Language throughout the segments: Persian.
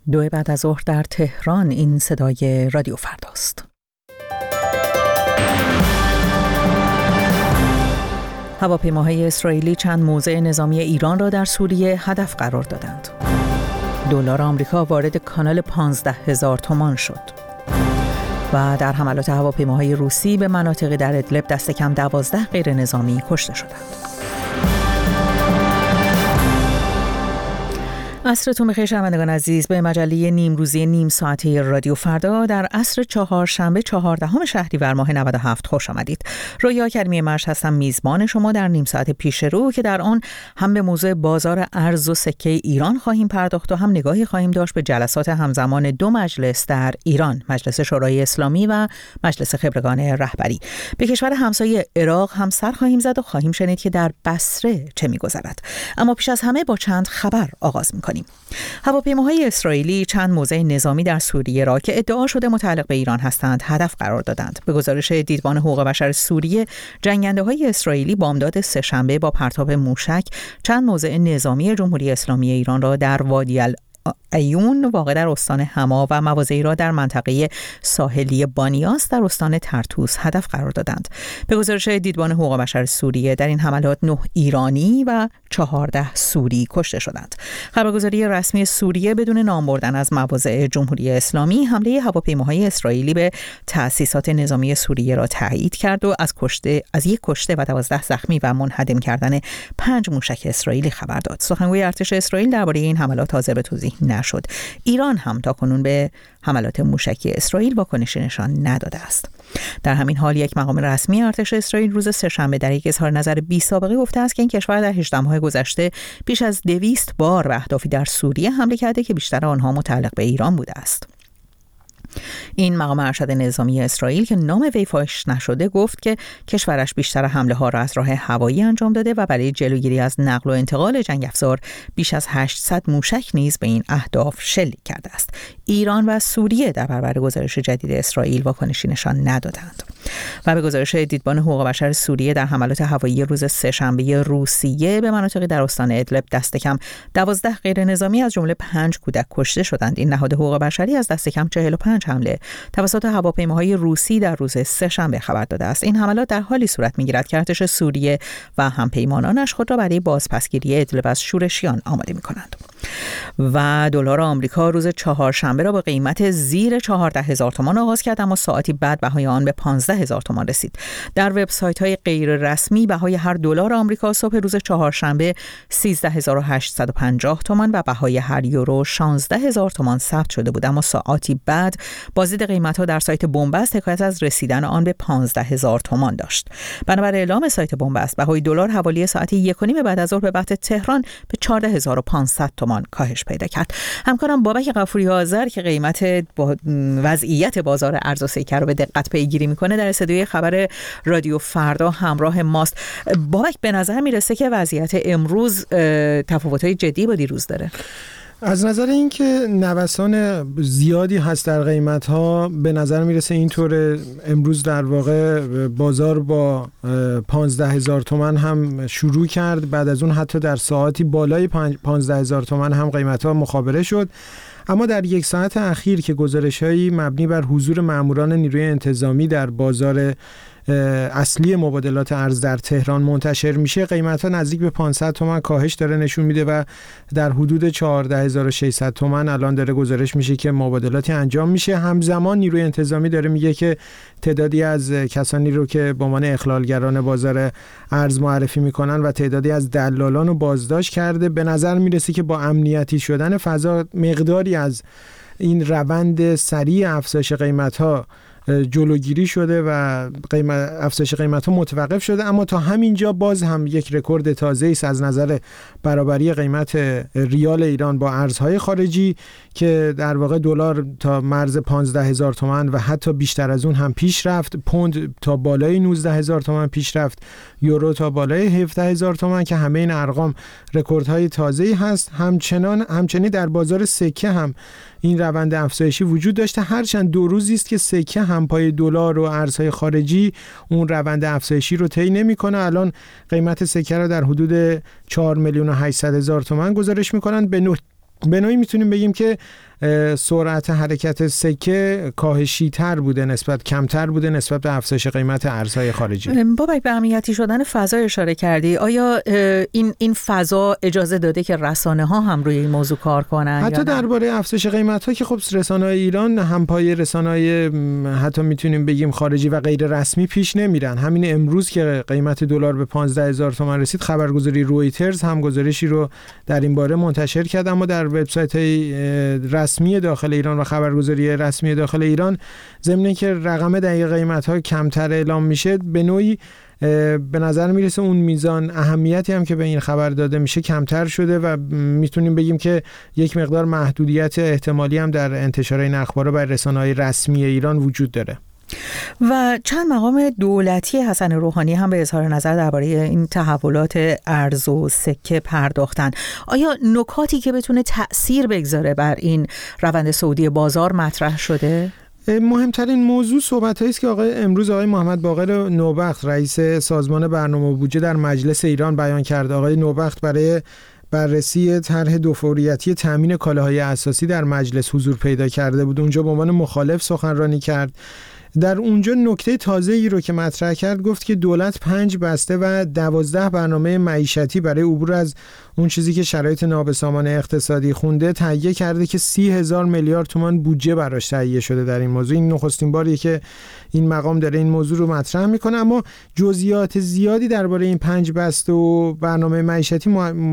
2 بعد از ظهر در تهران. این صدای رادیو فرداست. هواپیماهای اسرائیلی چند موضع نظامی ایران را در سوریه هدف قرار دادند. دلار آمریکا وارد کانال 15,000 تومان شد. و در حملات هواپیماهای روسی به مناطقی در ادلب دست کم 12 غیر نظامی کشته شدند. عصرتون بخیر شنوندگان عزیز. به مجله نیمروزی نیم ساعته رادیو فردا در عصر چهارشنبه 14 شهریور ماه 97 خوش آمدید. رویا کریمی مرش هستم، میزبان شما در نیم ساعت پیش رو که در آن هم به موضوع بازار ارز و سکه ایران خواهیم پرداخت و هم نگاهی خواهیم داشت به جلسات همزمان 2 مجلس در ایران، مجلس شورای اسلامی و مجلس خبرگان رهبری. به کشور همسایه عراق هم سر خواهیم زد و خواهیم شنید که در بصره چه می‌گذرد. اما پیش از همه با چند خبر آغاز می‌کنیم. هواپیماهای اسرائیلی چند موضع نظامی در سوریه را که ادعا شده متعلق به ایران هستند هدف قرار دادند. به گزارش دیدبان حقوق بشر سوریه، جنگنده‌های اسرائیلی بامداد سه‌شنبه با پرتاب موشک چند موضع نظامی جمهوری اسلامی ایران را در وادی ایون واقع در استان حما و مواضعی را در منطقه ساحلی بانیاس در استان طرطوس هدف قرار دادند. به گزارش دیدبان حقوق بشر سوریه، در این حملات 9 ایرانی و 14 سوری کشته شدند. خبرگزاری رسمی سوریه بدون نام بردن از مواضع جمهوری اسلامی حمله هواپیماهای اسرائیلی به تأسیسات نظامی سوریه را تایید کرد و از یک کشته و 12 زخمی و منهدم کردن 5 موشک اسرائیلی خبر داد. سخنگوی ارتش اسرائیل درباره این حملات حاضر به توضیح نشد. ایران هم تاکنون به حملات موشکی اسرائیل واکنشی نشان نداده است. در همین حال یک مقام رسمی ارتش اسرائیل روز سه‌شنبه در یک اظهار نظر بی سابقه گفته است که این کشور در 18 ماه گذشته بیش از 200 بار به اهدافی در سوریه حمله کرده که بیشتر آنها متعلق به ایران بوده است. این مقام ارشد نظامی اسرائیل که نام وی فاش نشده گفت که کشورش بیشتر حمله ها را از راه هوایی انجام داده و برای جلوگیری از نقل و انتقال جنگ افزار بیش از 800 موشک نیز به این اهداف شلیک کرده است. ایران و سوریه در برابر گزارش جدید اسرائیل واکنشی نشان ندادند. و به گزارش دیدبان حقوق بشر سوریه، در حملات هوایی روز سه‌شنبه روسیه به مناطقی در استان ادلب دست کم 12 غیر نظامی از جمله 5 کودک کشته شدند. این نهاد حقوق بشری از دست کم 45 حمله توسط هواپیماهای روسی در روز سه‌شنبه خبر داده است. این حملات در حالی صورت می‌گیرد که ارتش سوریه و همپیمانانش خود را برای بازپسگیری ادلب از شورشیان آماده می‌کنند. و دلار آمریکا روز چهارشنبه را با قیمت زیر 14,000 تومان آغاز کرد، اما ساعتی بعد بهای آن به 15,000 تومان رسید. در وبسایت‌های غیر رسمی بهای هر دلار آمریکا صبح روز چهارشنبه 13,850 تومان و بهای هر یورو 16,000 تومان ثبت شده بود، اما ساعتی بعد بازدید قیمت‌ها در سایت بنبست حکایت از رسیدن آن به 15,000 تومان داشت. بنابر اعلام سایت بنبست، بهای دلار حوالی ساعت 1:30 بعد از ظهر به وقت تهران به 14,500 تومان کاهش پیدا کرد. همکارم بابک غفوری حاضر که قیمت وضعیت بازار ارز و سکه رو به دقت پیگیری میکنه در استودیوی خبر رادیو فردا همراه ماست. بابک، به نظر میرسه که وضعیت امروز تفاوت‌های جدی با دیروز داره. از نظر اینکه نوسان زیادی هست در قیمت‌ها، به نظر میرسه اینطور. امروز در واقع بازار با 15,000 تومان هم شروع کرد، بعد از اون حتی در ساعتی بالای 15,000 تومان هم قیمت‌ها مخابره شد. اما در یک ساعت اخیر که گزارش‌هایی مبنی بر حضور ماموران نیروی انتظامی در بازار اصلی مبادلات ارز در تهران منتشر میشه، قیمت‌ها نزدیک به 500 تومان کاهش داره نشون میده و در حدود 14,600 تومان الان داره گزارش میشه که مبادلاتی انجام میشه. همزمان نیروی انتظامی داره میگه که تعدادی از کسانی رو که به عنوان اخلالگران بازار ارز معرفی میکنن و تعدادی از دلالان رو بازداشت کرده. به نظر میرسه که با امنیتی شدن فضا مقداری از این روند سریع افزایش قیمت‌ها جلوگیری شده و افزایش قیمت‌ها متوقف شده، اما تا همینجا باز هم یک رکورد تازه‌ای است از نظر برابری قیمت ریال ایران با ارزهای خارجی که در واقع دلار تا مرز 15,000 تومان و حتی بیشتر از اون هم پیش رفت، پوند تا بالای 19,000 تومان پیش رفت، یورو تا بالای 17,000 تومان که همه این ارقام رکوردهای تازه‌ای هست. همچنین در بازار سکه هم این روند افزایشی وجود داشته، هرچند 2 روزی است که سکه هم پای دلار و ارزهای خارجی اون روند افزایشی رو طی نمی‌کنه. الان قیمت سکه را در حدود 4,800,000 تومان گزارش می‌کنن. به نوعی میتونیم بگیم که سرعت حرکت سکه کاهشی تر بوده، کمتر بوده نسبت به افزایش قیمت ارزهای خارجی. بابک، به امنیتی شدن فضا اشاره کردی. آیا این فضا اجازه داده که رسانه‌ها هم روی این موضوع کار کنن؟ حتی درباره افزایش قیمت‌ها که خب رسانه‌های ایران همپای رسانه‌های حتی میتونیم بگیم خارجی و غیر رسمی پیش نمیرن. همین امروز که قیمت دلار به 15,000 تومان رسید، خبرگزاری رویترز هم گزارشی رو در این باره منتشر کرد، اما در وبسایت‌های رسمی داخل ایران و خبرگزاری رسمی داخل ایران ضمن اینکه رقم دقیق قیمت‌ها کمتر اعلام میشه، به نوعی به نظر میرسه اون میزان اهمیتی هم که به این خبر داده میشه کمتر شده و میتونیم بگیم که یک مقدار محدودیت احتمالی هم در انتشار این اخبار بر رسانه‌های رسمی ایران وجود داره. و چند مقام دولتی حسن روحانی هم به اظهار نظر درباره این تحولات ارز و سکه پرداختن. آیا نکاتی که بتونه تأثیر بگذاره بر این روند صعودی بازار مطرح شده؟ مهمترین موضوع صحبت‌هایی است که امروز آقای محمد باقر نوبخت رئیس سازمان برنامه و بودجه در مجلس ایران بیان کرد. آقای نوبخت برای بررسی طرح دوفوریتی تامین کالاهای اساسی در مجلس حضور پیدا کرده بود. اونجا به عنوان مخالف سخنرانی کرد. در اونجا نکته تازه‌ای رو که مطرح کرد، گفت که دولت 5 بسته و 12 برنامه معیشتی برای عبور از اون چیزی که شرایط نابسامان اقتصادی خونده تهیه کرده که 30,000 میلیارد تومان بودجه براش تهیه شده در این موضوع. این نخستین باریه که این مقام داره این موضوع رو مطرح میکنه، اما جزئیات زیادی درباره این 5 بسته و برنامه معیشتی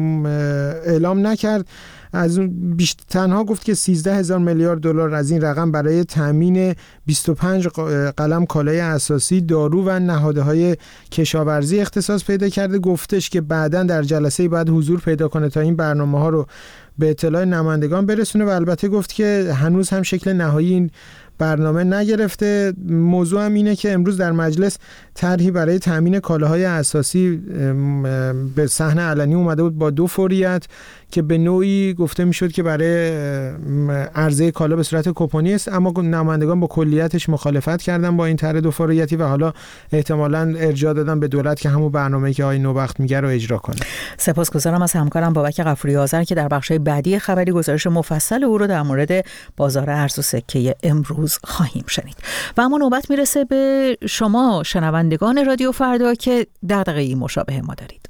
اعلام نکرد. از اون تنها گفت که 13,000 میلیارد دلار از این رقم برای تامین 25 قلم کالای اساسی، دارو و نهادهای کشاورزی اختصاص پیدا کرده. گفتش که بعداً در جلسه بعد حضور پیدا کنه تا این برنامه‌ها رو به اطلاع نمایندگان برسونه و البته گفت که هنوز هم شکل نهایی این برنامه نگرفته. موضوع هم اینه که امروز در مجلس طرحی برای تامین کالاهای اساسی به صحنه علنی اومده بود با 2 فوریت که به نوعی گفته میشد که برای عرضه کالا به صورت کوپنی است، اما نمایندگان با کلیتش مخالفت کردن با این طرح 2 فوریتی و حالا احتمالاً ارجاع دادن به دولت که همون برنامه‌ای که آقای نوبخت میگه رو اجرا کنه. سپاسگزارم از همکارم بابک غفوری آذر که در بخش بعدی خبری گزارش مفصل او رو در مورد بازار ارز و سکه امروز خواهیم شنید. و اما نوبت میرسه به شما شنوندگان رادیو فردا که دغدغه‌ای مشابه ما دارید.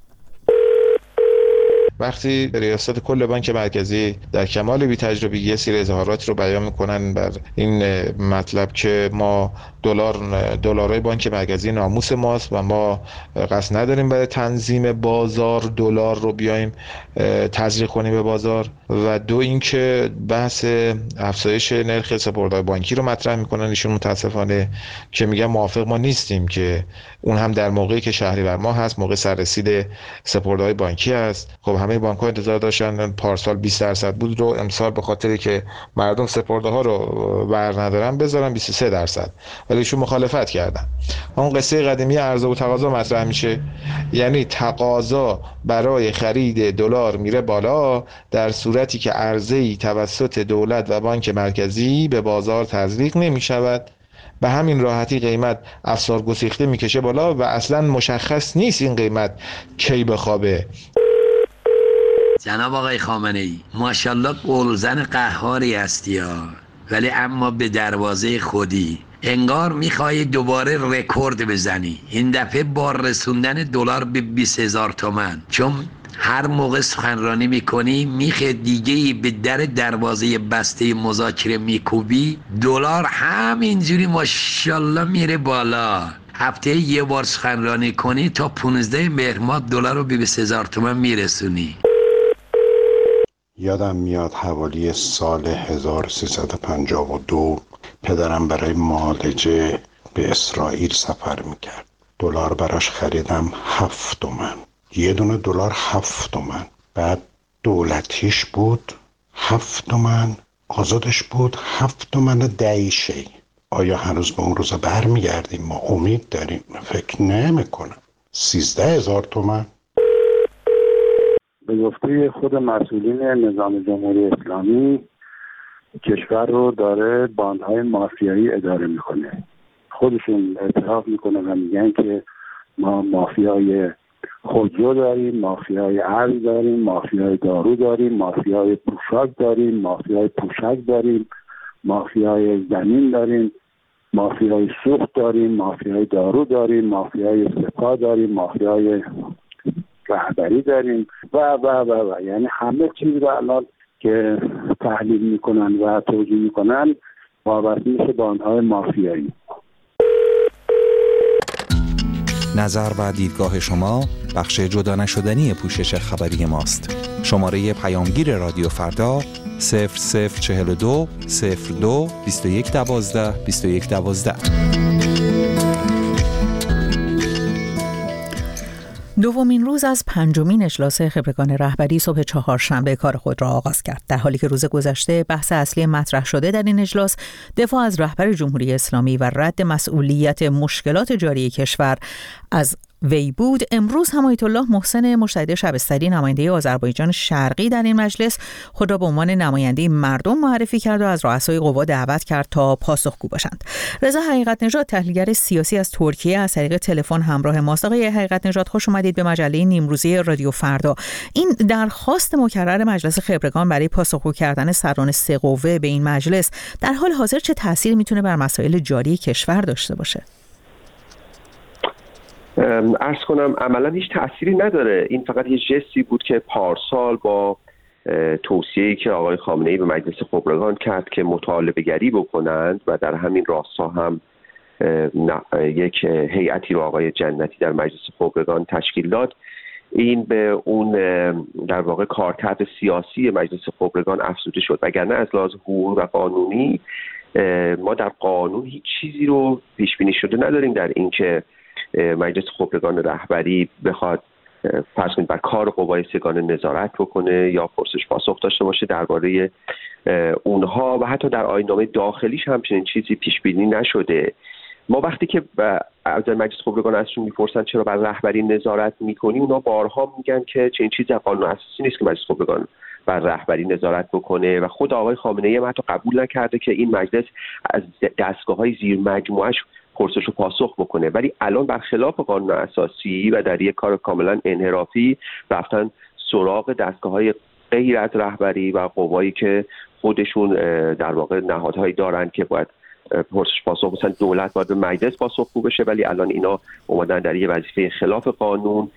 وقتی ریاست کل بانک مرکزی در کمال بی‌تجربگی یه سری اظهارات رو بیان میکنن بر این مطلب که ما دلارای بانک مرکزی ناموس ماست و ما قصد نداریم برای تنظیم بازار دلار رو بیایم تزریق کنیم به بازار، و 2 اینکه بحث افزایش نرخ سپرده‌های بانکی رو مطرح میکنن ایشون متاسفانه، که میگن موافق ما نیستیم که اون هم در موقعی که شهریور ماه هست، موقع سررسید سپرده‌های بانکی است. خب همه بانک‌ها انتظار داشتن پارسال 20% بود رو امسال به خاطری که مردم سپرده‌ها رو بر ندارن بذارن 23%، ولی ایشون مخالفت کردن. اون قصه قدیمی عرضه و تقاضا مطرح میشه، یعنی تقاضا برای خرید دلار میره بالا در صورتی که عرضه‌ای توسط دولت و بانک مرکزی به بازار تزریق نمی‌شود. به همین راحتی قیمت افسار گسیخته میکشه بالا و اصلا مشخص نیست این قیمت کی بخوابه. جناب آقای خامنه‌ای، ماشاءالله گلزن قهاری هستی ها، ولی اما به دروازه خودی. انگار میخوای دوباره رکورد بزنی، این دفعه با رسوندن دلار به 20,000 تومان، چون هر موقع سخنرانی میکنی میخه دیگه به دروازه بسته مذاکره میکوبی، دلار همینجوری ماشاءالله میره بالا. هفته یه بار سخنرانی کنی تا 15 مهر ماه دلار رو به 20,000 تومان میرسونی. یادم میاد حوالی سال 1352 پدرم برای معالجه به اسرائیل سفر میکرد. دلار براش خریدم 7 تومن. یه دونه دلار 7 تومن. بعد دولتیش بود 7 تومن، آزادش بود 7 تومن دعیشی. آیا هنوز به اون روزا برمیگردیم؟ ما امید داریم. فکر نمیکنم. 13,000 تومن. به گفته خود مسئولین نظام جمهوری اسلامی، کشور رو داره باندهای مافیایی اداره میکنه. خودشون اعتراف میکنه و میگن که ما مافیای خودرو داریم، مافیای ارز داریم، مافیای دارو داریم، مافیای پوشاک داریم، مافیای پوشک داریم، مافیای زمین داریم، مافیای سوخت داریم، مافیای دارو داریم، مافیای سپاه داریم، مافیای رهبری داریم و و و و یعنی همه چیز رو الان که تحلیل میکنن و توجیه میکنن وابسته میشه به آنهای مافیایی. نظر و دیدگاه شما بخش جدا نشدنی پوشش خبری ماست. شماره پیامگیر رادیو فردا 0042 02 21 12 21 12. دومین روز از پنجمین اجلاس خبرگان رهبری صبح چهارشنبه کار خود را آغاز کرد. در حالی که روز گذشته بحث اصلی مطرح شده در این اجلاس دفاع از رهبر جمهوری اسلامی و رد مسئولیت مشکلات جاری کشور از وی بود، امروز هم آیت الله محسن مجتهد شبستری نماینده آذربایجان شرقی در این مجلس خود را به عنوان نماینده مردم معرفی کرد و از رؤسای قوا دعوت کرد تا پاسخگو باشند. رضا حقیقت نژاد تحلیلگر سیاسی از ترکیه از طریق تلفن همراه ماست. آقای حقیقت نژاد خوش اومدید به مجله نیمروزی رادیو فردا. این درخواست مکرر مجلس خبرگان برای پاسخگو کردن سران سه قوه به این مجلس در حال حاضر چه تأثیری میتونه بر مسائل جاری کشور داشته باشه؟ عرض کنم عملا هیچ تأثیری نداره. این فقط یه جستی بود که پارسال با توصیه‌ای که آقای خامنه‌ای به مجلس خبرگان کرد که مطالبه گری بکنند و در همین راستا هم یک هیئتی رو آقای جنتی در مجلس خبرگان تشکیل داد. این به اون در واقع کارکرد سیاسی مجلس خبرگان افزوده شد، وگرنه از لحاظ حقوقی و قانونی ما در قانون هیچ چیزی رو پیش بینی شده نداریم در این که مجلس خبرگان رهبری بخواد فرض کنید بر کار قوای سگانه نظارت بکنه یا پرسش پاسخ داشته باشه درباره اونها، و حتی در آیین‌نامه داخلیش هم چنین چیزی پیش بینی نشده. ما وقتی که از مجلس خبرگان ازشون میپرسن چرا بر رهبری نظارت میکنی، اونا بارها میگن که چنین چیزی در قانون اساسی نیست که مجلس خبرگان بر رهبری نظارت بکنه و خود آقای خامنه‌ای هم حتی قبول نکرده که این مجلس از دستگاه‌های زیر مجموعه‌اش پرسش و پاسخ بکنه. ولی الان برخلاف قانون اساسی و در یک کار کاملا انحرافی رفتن سراغ دستگاه‌های غیر از رهبری و قوایی که خودشون در واقع نهادهایی دارن که باید پرسش پاسخ، مثلا دولت باید به مجلس پاسخگو بشه، ولی الان اینا اومدن در یک وظیفه خلاف قانون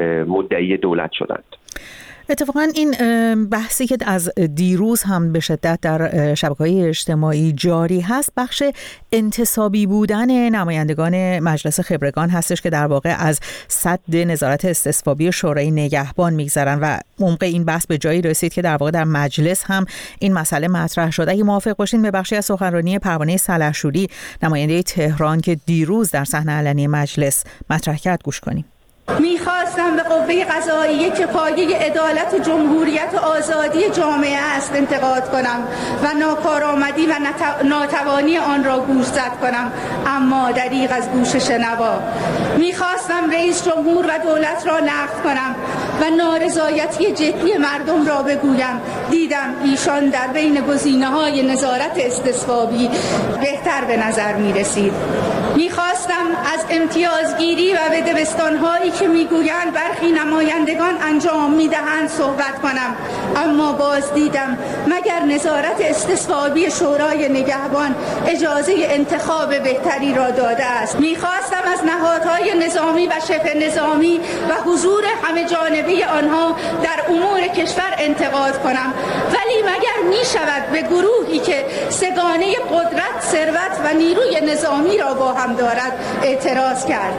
مدعی دولت شدند. اتفاقا این بحثی که از دیروز هم به شدت در شبکه‌های اجتماعی جاری هست بخش انتصابی بودن نمایندگان مجلس خبرگان هستش که در واقع از سد نظارت استصوابی شورای نگهبان میگذرن و عمق این بحث به جایی رسید که در واقع در مجلس هم این مسئله مطرح شد. اگه موافق باشین به بخشی از سخنرانی پروانه سلحشوری نماینده تهران که دیروز در صحنه علنی مجلس مطرح کرد گوش کنیم. میخواستم به قوه قضاییه که پایه عدالت و جمهوریت و آزادی جامعه است انتقاد کنم و ناکارآمدی و ناتوانی آن را گوشزد کنم، اما دریغ از گوش شنوا. میخواستم رئیس جمهور و دولت را نقد کنم و نارضایتی جدی مردم را بگویم، دیدم ایشان در بین گزینه‌های نظارت استصوابی بهتر به نظر میرسید. میخواستم از امتیازگیری و بدبستان‌هایی که میگویند برخی نمایندگان انجام میدهند صحبت کنم، اما باز دیدم مگر نظارت استصوابی شورای نگهبان اجازه انتخاب بهتری را داده است. میخواستم از نهادهای نظامی و شبه نظامی و حضور همه جانبه آنها در امور کشور انتقاد کنم، ولی مگر میشود به گروهی که سگانه قدرت، ثروت و نیروی نظامی را با هم دارد اعتراض کرد؟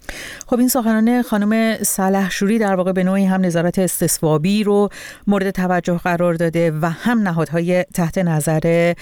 خب این سخنان خانم سلحشوری در واقع به نوعی هم نظارت استصوابی رو مورد توجه قرار داده و هم نهادهای تحت نظر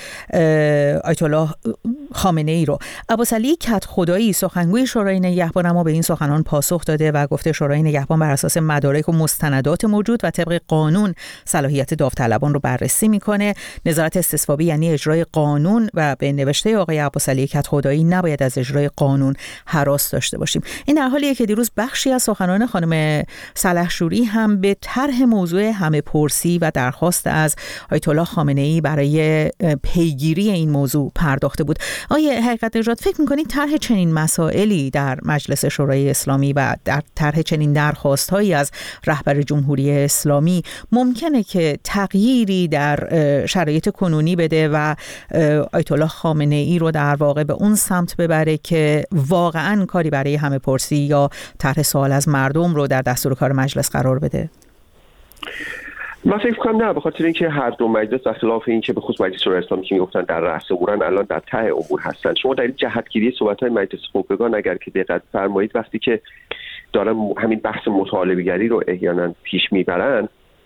آیت الله خامنه‌ای رو. عباسعلی کدخدایی سخنگوی شورای نگهبان اما به این سخنان پاسخ داده و گفته شورای نگهبان بر اساس مدارک و مستندات موجود و طبق قانون صلاحیت داوطلبان رو بررسی میکنه. نظارت استصوابی یعنی اجرای قانون و به نوشته آقای عباسعلی کدخدایی نباید از اجرای قانون هراس داشته باشیم. این در حالیه که دیروز بخشی از سخنان خانم سلحشوری هم به طرح موضوع همه پرسی و درخواست از آیت الله خامنه‌ای برای پیگیری این موضوع پرداخته بود. آیا حقیقت نژاد فکر می‌کنید طرح چنین مسائلی در مجلس شورای اسلامی و در طرح چنین درخواست‌هایی از رهبر جمهوری اسلامی ممکنه که تغییری در شرایط کنونی بده و آیت الله خامنه‌ای رو در واقع به اون سمت ببره که واقعاً کاری برای همه پرسی یا طرح سوال از مردم رو در دستور کار مجلس قرار بده؟ من فکر کنم نه، به خاطر اینکه هر دو مجلس در خلاف اینکه به خصوص مجلس شورای اسلامی که میگفتن در رأس امورن، الان در ته امور هستن. شما در این جهتگیری صحبت‌های مجلس خبرگان اگر که دقت فرمایید، وقتی که دارن همین بحث مطالبه‌گری رو احیانا پیش میبرن،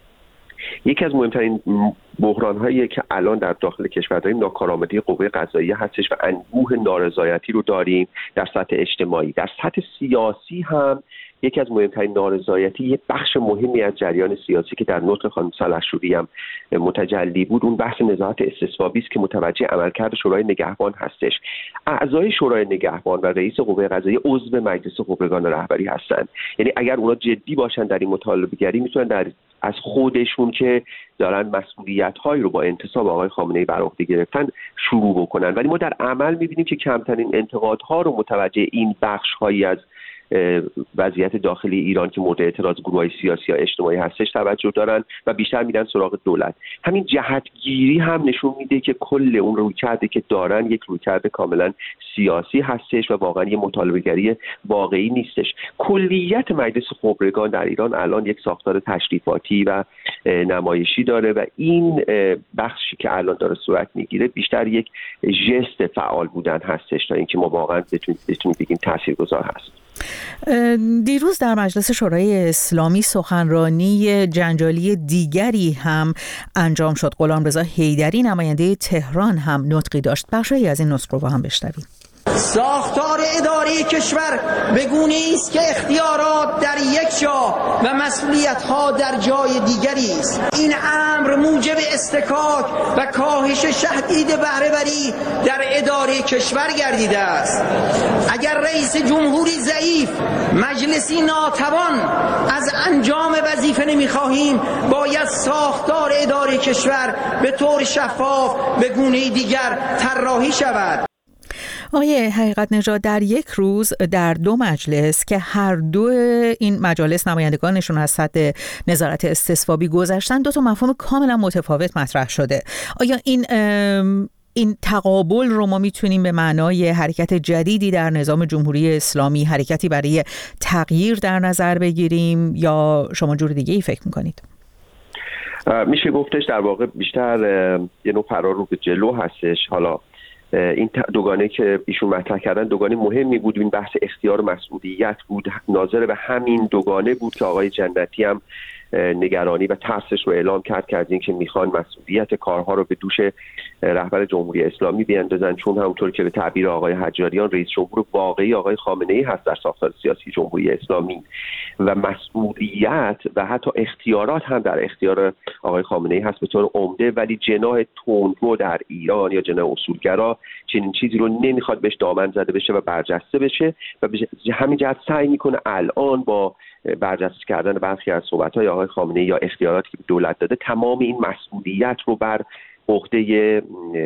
یکی از مهمترین بحران‌هایی که الان در داخل کشور داریم ناکارآمدی قوه قضاییه هستش و انبوه نارضایتی رو داریم در سطح اجتماعی. در سطح سیاسی هم یکی از مهمترین نارضایتی، یک بخش مهمی از جریان سیاسی که در نطق خانم سلحشوری هم متجلی بود، اون بحث نزاعت استصوابی است که متوجه عملکرد شورای نگهبان هستش. اعضای شورای نگهبان و رئیس قوه قضاییه عضو مجلس خبرگان رهبری هستند. یعنی اگر اونا جدی باشن در این مطالبه‌گری، میتونن از خودشون که دارن مسئولیت‌هایی رو با انتصاب آقای خامنه‌ای بر عهده گرفتن شروع بکنن. ولی ما در عمل می‌بینیم که کمترین انتقادها رو متوجه این بخش‌هایی از وضعیت داخلی ایران که مورد اعتراض گروه‌های سیاسی یا اجتماعی هستش توجه دارن و بیشتر میرن سراغ دولت. همین جهتگیری هم نشون میده که کل اون رویکردی که دارن یک رویکرد کاملا سیاسی هستش و واقعا یه مطالبه‌گری واقعی نیستش. کلیت مجلس خبرگان در ایران الان یک ساختار تشریفاتی و نمایشی داره و این بخشی که الان داره صورت میگیره بیشتر یک ژست فعال بودن هستش تا اینکه ما واقعا بتونیم بگیم تاثیرگذار هست. دیروز در مجلس شورای اسلامی سخنرانی جنجالی دیگری هم انجام شد. غلامرضا حیدری نماینده تهران هم نطقی داشت. بخشی از این نطق رو هم بشنوید. ساختار اداری کشور به گونه‌ای است که اختیارات در یک جا و مسئولیت‌ها در جای دیگری است. این امر موجب استکاک و کاهش شدید بهره‌وری در اداره کشور گردیده است. اگر رئیس جمهوری ضعیف، مجلسی ناتوان از انجام وظیفه نمی‌خواهیم، باید ساختار اداره کشور به طور شفاف به گونه‌ای دیگر طراحی شود. آقای حقیقت نژاد، در یک روز در دو مجلس که هر دو این مجالس نمایندگانشون از سطح نظارت استصوابی گذشتن، دو تا مفهوم کاملا متفاوت مطرح شده. آیا این تقابل رو ما میتونیم به معنای حرکت جدیدی در نظام جمهوری اسلامی، حرکتی برای تغییر در نظر بگیریم یا شما جور دیگه ای فکر میکنید؟ میشه گفتش در واقع بیشتر یه نوع فرار رو به جلو هستش. حالا این دوگانه که ایشون مطرح کردن دوگانه مهمی بود. این بحث اختیار مسئولیت بود. ناظر به همین دوگانه بود که آقای جنتی هم نگرانی و ترسش رو اعلام کرد از اینکه میخوان مسئولیت کارها رو به دوش رهبر جمهوری اسلامی بیاندازن، چون همونطور که به تعبیر آقای حجاریان رئیس جمهور واقعی آقای خامنه‌ای هست در ساختار سیاسی جمهوری اسلامی و مسئولیت و حتی اختیارات هم در اختیار آقای خامنه‌ای هست به طور عمده. ولی جناح تندرو در ایران یا جناح اصولگرا چنین چیزی رو نمیخواد بهش دامن زده بشه و برجسته بشه و به همین جهت سعی میکنه الان با برجسته کردن برخی از صحبت‌های آقای خامنه‌ای یا اختیاراتی که دولت داده تمام این مسئولیت رو بر عهده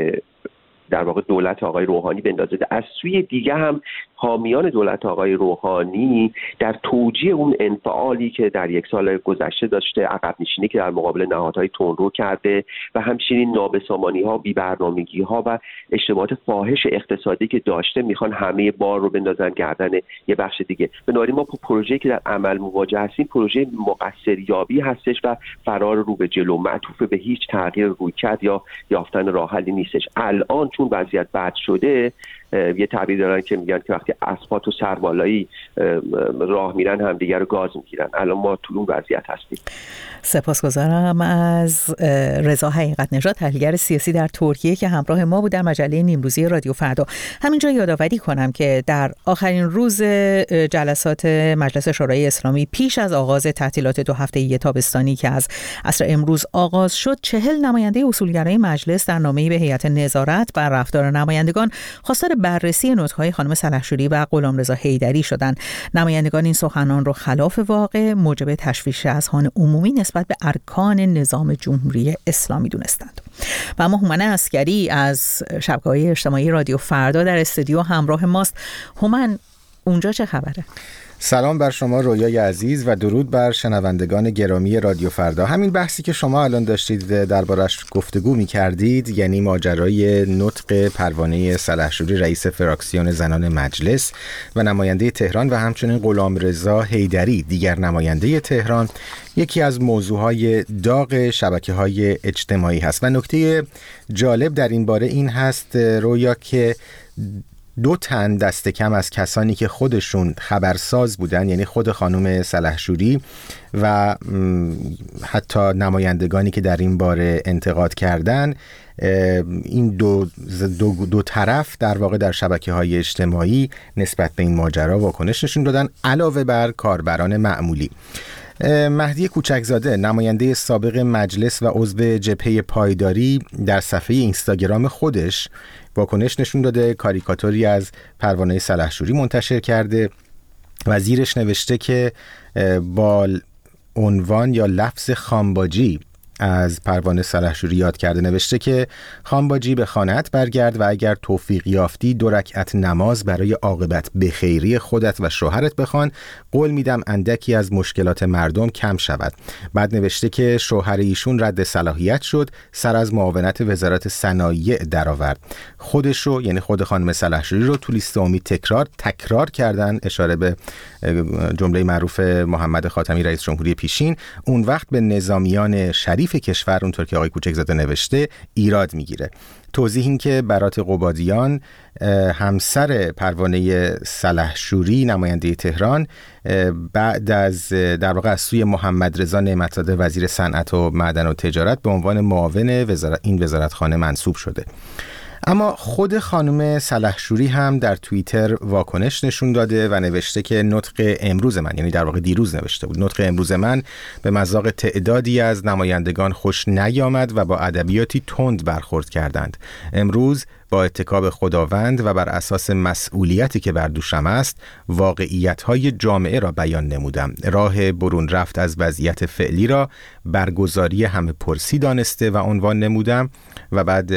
در واقع دولت آقای روحانی بندازه. از سوی دیگه هم حامیان دولت آقای روحانی در توجیه اون انفعالی که در یک سال گذشته داشته، عقب نشینی که در مقابل نهادهای تندرو کرده و همچنین نابسامانی‌ها، بی‌برنامگی‌ها و اشتباهات فاحش اقتصادی که داشته، میخوان همه بار رو بندازن گردن یه بخش دیگه. بنابراین ما پروژه‌ای که در عمل مواجه هستیم پروژه مقصریابی هستش و فرار رو به جلو، معطوف به هیچ تغییر رویکرد یا یافتن راه حلی نیستش. الان چون وضعیت بد شده، یه تعبیر دارن که میگن که وقتی اسبات و سربالایی راه میرن همدیگر رو گاز میگیرن. الان ما تو اون وضعیت هستیم. سپاسگزارم از رضا حقیقت نژاد، تحلیلگر سیاسی در ترکیه که همراه ما بود در مجله نیمروزی رادیو فردا. همینجا یادآوری کنم که در آخرین روز جلسات مجلس شورای اسلامی پیش از آغاز تعطیلات 2 هفته‌ای تابستانی که از عصر امروز آغاز شد، 40 نماینده اصولگرای مجلس در نامه‌ای به هیئت نظارت بر رفتار نمایندگان خواستار بررسی نطق‌های خانم سلحشوری و غلامرضا حیدری شدند. نمایندگان این سخنان رو خلاف واقع موجب تشویش اذهان عمومی نسبت به ارکان نظام جمهوری اسلامی دونستند. و اما هومن عسگری از شبکه‌های اجتماعی رادیو فردا در استودیو همراه ماست. هومن، اونجا چه خبره؟ سلام بر شما رویای عزیز و درود بر شنوندگان گرامی رادیو فردا. همین بحثی که شما الان داشتید دربارش گفتگو می‌کردید، یعنی ماجرای نطق پروانه سلحشوری رئیس فراکسیون زنان مجلس و نماینده تهران و همچنین غلامرضا حیدری دیگر نماینده تهران، یکی از موضوعهای داغ شبکه‌های اجتماعی هست و نکته جالب در این باره این هست رویا که 2 تن دست کم از کسانی که خودشون خبرساز بودن، یعنی خود خانم سلحشوری و حتی نمایندگانی که در این باره انتقاد کردن، این دو طرف در واقع در شبکه‌های اجتماعی نسبت به این ماجرا واکنش نشون دادن، علاوه بر کاربران معمولی. مهدی کوچکزاده، نماینده سابق مجلس و عضو جبهه پایداری، در صفحه اینستاگرام خودش واکنش نشون داده، کاریکاتوری از پروانه سلحشوری منتشر کرده و زیرش نوشته که با عنوان یا لفظ خانباجی از پروانه سلحشوری یاد کرده. نوشته که خانباجی به خانه‌ات برگرد و اگر توفیق یافتی 2 رکعت نماز برای عاقبت بخیری خودت و شوهرت بخوان، قول میدم اندکی از مشکلات مردم کم شود. بعد نوشته که شوهر ایشون رد صلاحیت شد، سر از معاونت وزارت صنایع درآورد. خودشو، یعنی خود خانم سلحشوری رو تو لیست امید تکرار کردن، اشاره به جمله معروف محمد خاتمی رئیس جمهوری پیشین. اون وقت به نظامیان شریف کشور، اونطور که آقای کوچکزاده نوشته، ایراد میگیره. توضیح این که برات قبادیان، همسر پروانه سلحشوری نماینده تهران، بعد از در واقع از سوی محمد رضا نعمت‌زاده وزیر صنعت و معدن و تجارت به عنوان معاون این وزارتخانه منصوب شده. اما خود خانم سلحشوری هم در توییتر واکنش نشون داده و نوشته که نطق امروز من، یعنی در واقع دیروز نوشته بود، نطق امروز من به مذاق تعدادی از نمایندگان خوش نیامد و با ادبیاتی تند برخورد کردند. امروز با اتکاب خداوند و بر اساس مسئولیتی که بر دوشم است، واقعیت‌های جامعه را بیان نمودم. راه برون رفت از وضعیت فعلی را برگزاری همه پرسی دانسته و عنوان نمودم و بعد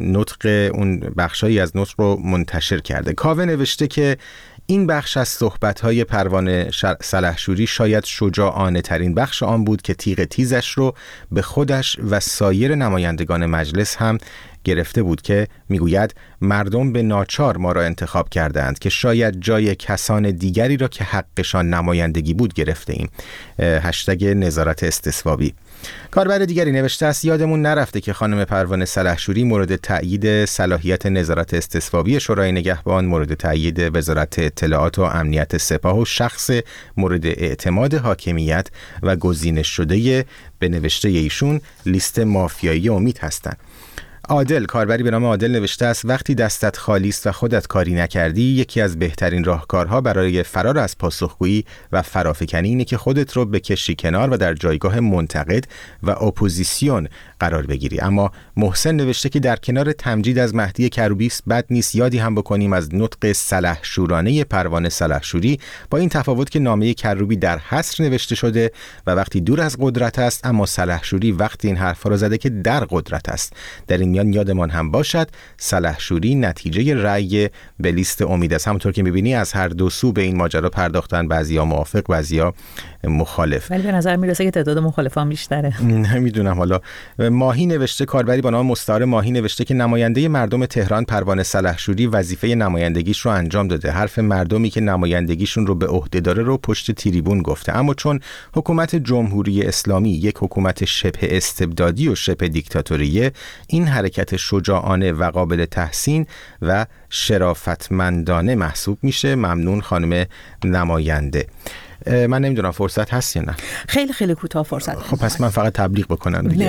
نطق اون بخشایی از نطق رو منتشر کرده. کاوه نوشته که این بخش از صحبت‌های پروانه سلحشوری شاید شجاعانه ترین بخش آن بود که تیغ تیزش رو به خودش و سایر نمایندگان مجلس هم گرفته بود که میگوید مردم به ناچار ما را انتخاب کردند که شاید جای کسان دیگری را که حقشان نمایندگی بود گرفته ایم. هشتگ نظارت استصوابی. کاربر دیگری نوشته است یادمون نرفته که خانم پروانه سلحشوری مورد تأیید صلاحیت نظارت استصوابی شورای نگهبان، مورد تأیید وزارت اطلاعات و امنیت سپاه و شخص مورد اعتماد حاکمیت و گزینش شده به نوشته ایشون لیست مافیایی امید هستند. عادل، کاربری به نام عادل نوشته است وقتی دستت خالی است و خودت کاری نکردی، یکی از بهترین راهکارها برای فرار از پاسخگویی و فرافکنی اینه که خودت رو بکشی کنار و در جایگاه منتقد و اپوزیسیون قرار بگیری. اما محسن نوشته که در کنار تمجید از مهدی کروبی بد نیست یادی هم بکنیم از نطق سلحشورانه پروانه سلحشوری، با این تفاوت که نامه کروبی در حصر نوشته شده و وقتی دور از قدرت است، اما سلحشوری وقتی این حرفا رو زده که در قدرت است. در این میان یادمان هم باشد سلحشوری نتیجه رأی به لیست امید است. همونطور که می‌بینی از هر دو سو به این ماجرا پرداختن، بعضیا موافق، بعضیا مخالف. ولی به نظر میرسه که تعداد مخالفان بیشتره. نمیدونم. حالا ماهی نوشته، کاربری با نام مستعار ماهی نوشته که نماینده مردم تهران پروانه سلحشوری وظیفه نمایندگیش رو انجام داده. حرف مردمی که نمایندگیشون رو به عهده داره رو پشت تریبون گفته. اما چون حکومت جمهوری اسلامی یک حکومت شبه استبدادی و شبه دیکتاتوریه، این حرکت شجاعانه و قابل تحسین و شرافتمندانه محسوب میشه. ممنون خانم نماینده. من نمیدونم فرصت هست یا نه. خیلی خیلی کوتاه فرصت. خب پس من فقط تبلیغ بکنم دیگه.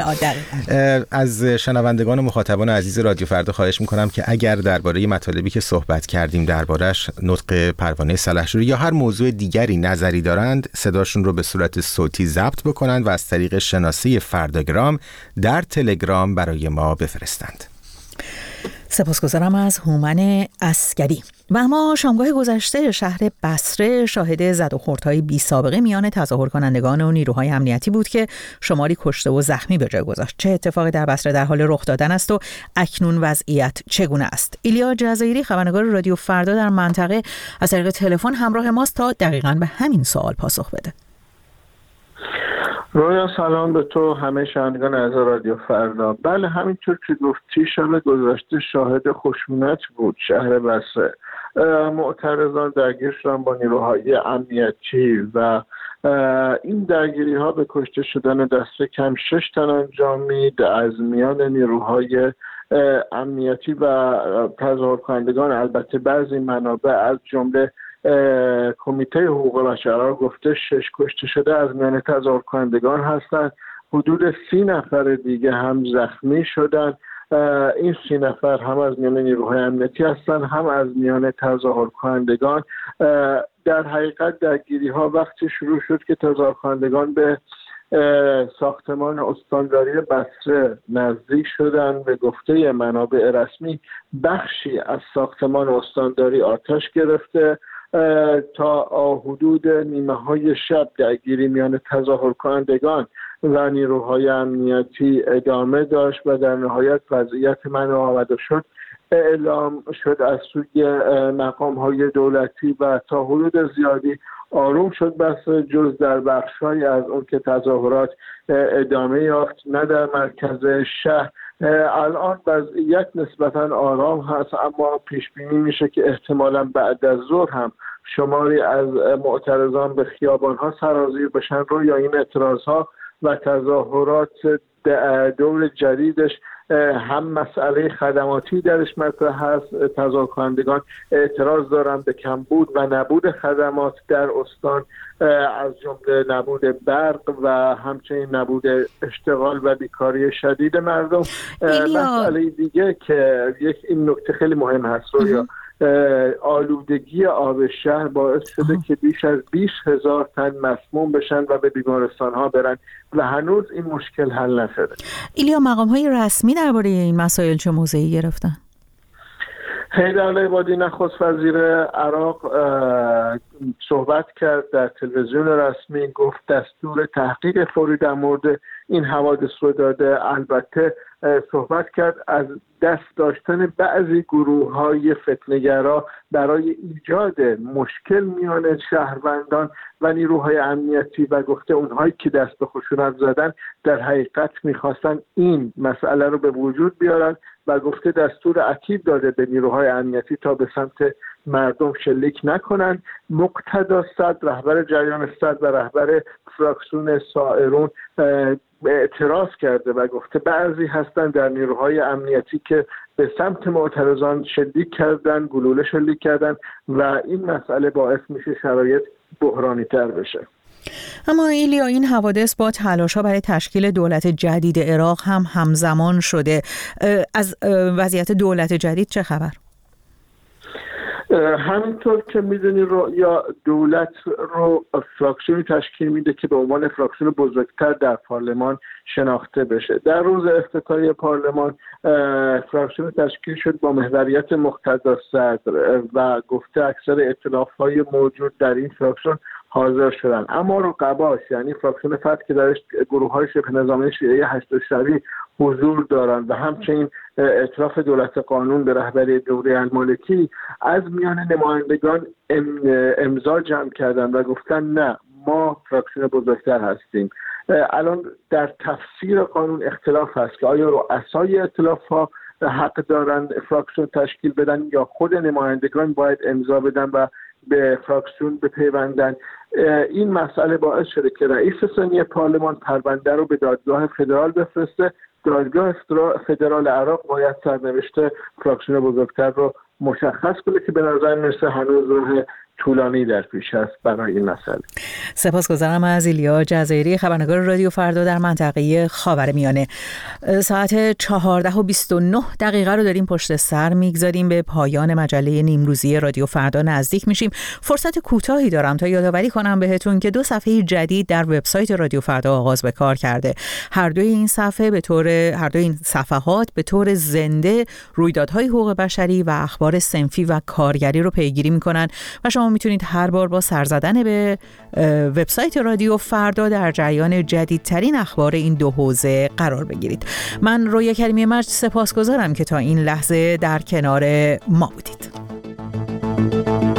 از شنوندگان و مخاطبان عزیز رادیو فردا خواهش میکنم که اگر درباره مطالبی که صحبت کردیم دربارش، نطق پروانه سلحشوری یا هر موضوع دیگری نظری دارند، صداشون رو به صورت صوتی ضبط بکنند و از طریق شناسه فرداگرام در تلگرام برای ما بفرستند. سپاسگزارم از هومن عسگری. و اما شامگاه گذشته شهر بصره شاهد زد و خوردهای بی سابقه میان تظاهر کنندگان و نیروهای امنیتی بود که شماری کشته و زخمی به جای گذاشت. چه اتفاقی در بصره در حال رخ دادن است و اکنون وضعیت چگونه است؟ ایلیا جزایری خبرنگار رادیو فردا در منطقه از طریق تلفن همراه ماست تا دقیقاً به همین سوال پاسخ بده. رویا سلام به تو همه شنوندگان از رادیو فردا. بله همینطور که گفتی شب گذشته شاهد خشونت بود شهر بصره. معترضان درگیر شدن با نیروهای امنیتی و این درگیری ها به کشته شدن دست کم 6 تن انجامید از میان نیروهای امنیتی و تظاهر کنندگان. البته بعضی منابع از جمله کمیته حقوق بشر گفته 6 کشته شده از میان تظاهر کنندگان هستند. حدود 30 نفر دیگه هم زخمی شدن. این 30 نفر هم از میان نیروهای امنیتی هستند هم از میان تظاهر کنندگان. در حقیقت درگیری ها وقتی شروع شد که تظاهر کنندگان به ساختمان استانداری بصره نزدیک شدن. به گفته منابع رسمی بخشی از ساختمان استانداری آتش گرفته. تا حدود نیمه های شب درگیری میان تظاهر کنندگان و نیروهای امنیتی ادامه داشت و در نهایت وضعیت من آمده شد اعلام شد از سوی مقام های دولتی و تا حدود زیادی آروم شد بس جز در بخش‌های از اون که تظاهرات ادامه یافت نه در مرکز شهر. الان وضعیت نسبتاً آرام هست اما پیش بینی میشه که احتمالاً بعد از ظهر هم شماری از معترضان به خیابان‌ها سرازیر بشن رو یا این اعتراض‌ها و تظاهرات دور جدیدش هم مسئله خدماتی درش مطرح هست. تظاهر کنندگان اعتراض دارن به کمبود و نبود خدمات در استان از جمله نبود برق و همچنین نبود اشتغال و بیکاری شدید مردم. مسئله دیگه که این نکته خیلی مهم هست رویا آلودگی آب شهر باعث شده که بیش از 20,000 تن مسموم بشن و به بیمارستان ها برن و هنوز این مشکل حل نشده. ایلیا مقام های رسمی درباره این مسائل چه موضعی گرفتن؟ حیدر العبادی نخست وزیر عراق صحبت کرد در تلویزیون رسمی، گفت دستور تحقیق فوری در مورد این حوادث رو داده. البته صحبت کرد از دست داشتن بعضی گروه‌های فتنه‌گرا برای ایجاد مشکل میان شهروندان و نیروهای امنیتی و گفته اونهایی که دست به خشونت زدن در حقیقت می‌خواستن این مسئله رو به وجود بیارن و گفته دستور اکید داده به نیروهای امنیتی تا به سمت مردم شلیک نکنن. مقتدا صدر رهبر جریان صدر و رهبر فراکسیون سائرون اعتراض کرده و گفته بعضی هستن در نیروهای امنیتی که به سمت معترضان شلیک کردن، گلوله شلیک کردن و این مسئله باعث میشه شرایط بحرانی تر بشه. اما ایلیا این حوادث با تلاش‌ها برای تشکیل دولت جدید عراق هم همزمان شده. از وضعیت دولت جدید چه خبر؟ همینطور که میدونی یا دولت رو فراکسیونی تشکیل میده که به عنوان فراکسیون بزرگتر در پارلمان شناخته بشه. در روز افتتاحیه پارلمان فراکسیون تشکیل شد با محوریت مقتدا صدر و گفته اکثر ائتلاف‌های موجود در این فراکسیون حاضر شدن، اما رقباش یعنی فراکسیون فتح که درش گروه‌های شبه نظامی شیعه هشت‌الشعبی حضور دارند و همچنین ائتلاف دولت قانون به رهبری دوره المالکی از میان نمایندگان امضا جمع کردن و گفتن نه ما فراکسیون بزرگتر هستیم. الان در تفسیر قانون اختلاف هست که آیا رؤسای ائتلاف‌ها حق دارن فراکسیون تشکیل بدن یا خود نمایندگان باید امضا بدن و به فراکسیون بپیوندن. این مسئله باعث شده که رئیس ثانی پارلمان پرونده رو به دادگاه فدرال بفرسته. دادگاه فدرال عراق باید سرنوشت فراکسیون بزرگتر رو مشخص کنه که به نظر میرسه هنوز راه طولانی در پیش است برای این مسئله. سپاسگزارم از ایلیا جزایری، خبرنگار رادیو فردا در منطقه خاورمیانه. ساعت 14:29 رو داریم پشت سر میگذاریم، به پایان مجله نیمروزی رادیو فردا نزدیک میشیم. فرصت کوتاهی دارم تا یادآوری کنم بهتون که 2 صفحه جدید در وبسایت رادیو فردا آغاز به کار کرده. هر دو این صفحات به طور زنده رویدادهای حقوق بشری و اخبار صنفی و کارگری رو پیگیری میکنن و شما میتونید هر بار با سر زدن به وبسایت رادیو فردا در جریان جدیدترین اخبار این 2 حوزه قرار بگیرید. من رویا کریمی مجد سپاسگزارم که تا این لحظه در کنار ما بودید.